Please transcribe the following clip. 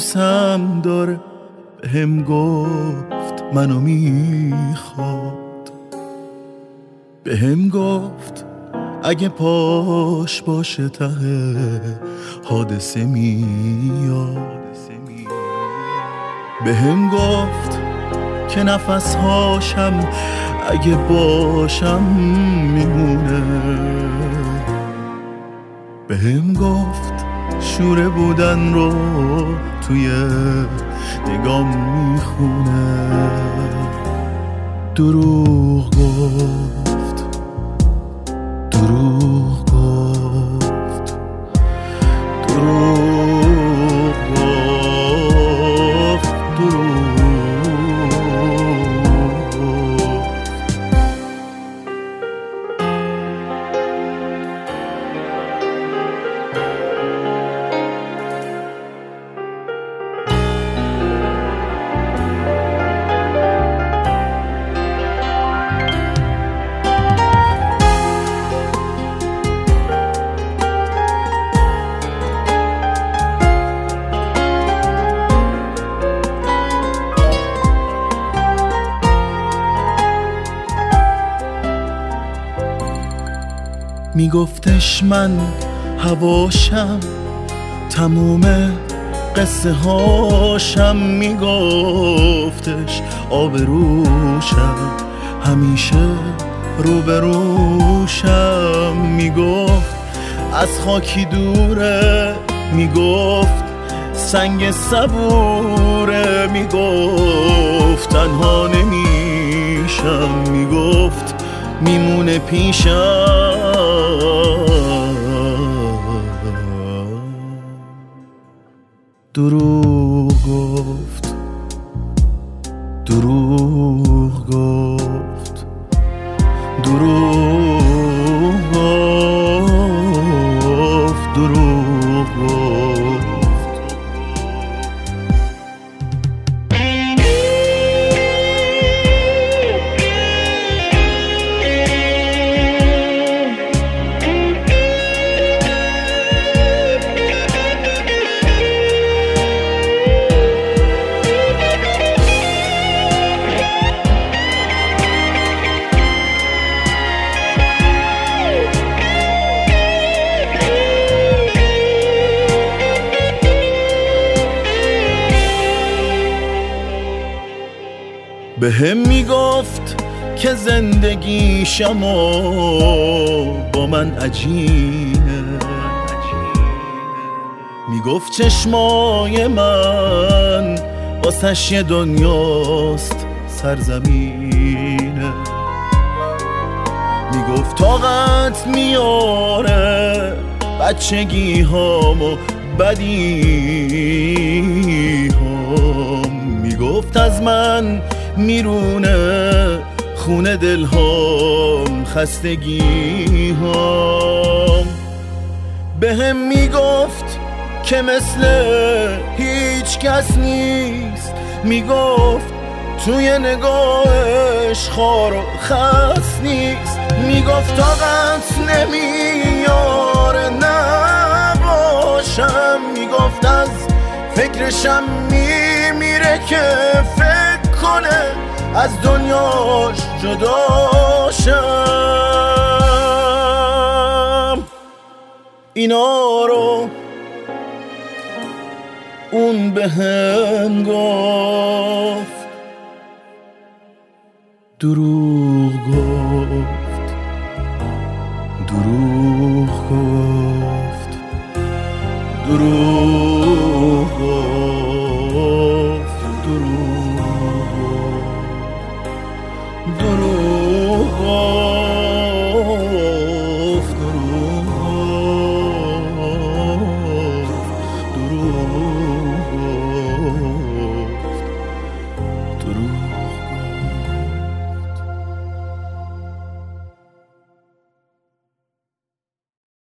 دوستم داره، بهم گفت منو میخواد، بهم گفت اگه پاش باشه ته حادثه میاد، بهم گفت که نفسهاشم اگه باشم میمونه، بهم گفت شوره بودن رو توی نگام میخونه. دروغ گفت، دروغ گفت، دروغ گفت، دروغ. میگفتش من هواشم، تموم قصه هاشم، میگفتش آبروشم، همیشه روبروشم، میگفت از خاکی دوره، میگفت سنگ صبوره، میگفت تنها نمیشم، میگفت میمونه پیشم. دروغ گفت، دروغ گفت، دروغ گفت، دروغ گفت. بهم میگفت که زندگیشم با من عجینه، میگفت چشمای من واسش یه دنیاست سرزمینه، میگفت طاقت میاره بچگی هامو بدی هام، میگفت از من میرونه خونه دلهام خستگی هام، بهم میگفت که مثل هیچ کس نیست، میگفت توی نگاهش خار و خس نیست، میگفت طاقت نمیاره نباشم، میگفت از فکرشم میمیره که فکر کنه از دنیاش جداشم. اینا رو اون بهم گفت، دروغ گفت، دروغ گفت، دروغ گفت، دروغ